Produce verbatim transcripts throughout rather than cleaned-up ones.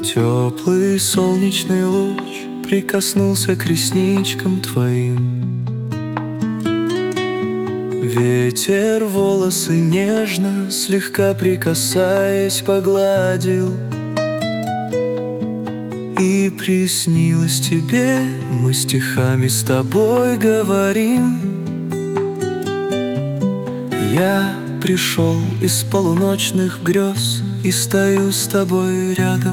Теплый солнечный луч прикоснулся к ресничкам твоим. Ветер волосы нежно, слегка прикасаясь, погладил. И приснилось тебе, мы стихами с тобой говорим. Я пришел из полуночных грез и стою с тобой рядом.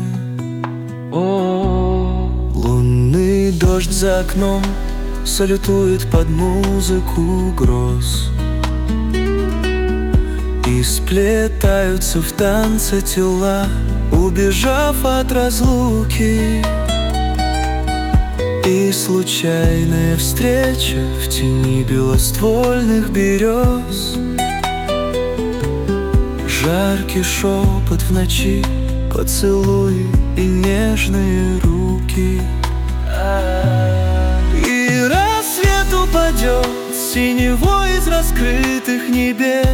О, лунный дождь за окном салютует под музыку гроз. И сплетаются в танце тела, убежав от разлуки. И случайная встреча в тени белоствольных берез. Жаркий шепот в ночи, поцелуи и нежные руки. И рассвет упадет синевой из раскрытых небес.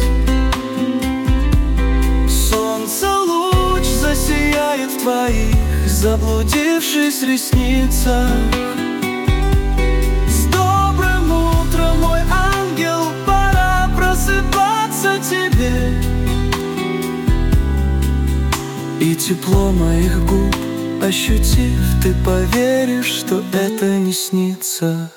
Солнце луч засияет в твоих заблудившись ресницах. С добрым утром, мой ангел, пора просыпаться тебе. И тепло моих губ ощутив, ты поверишь, что это не снится.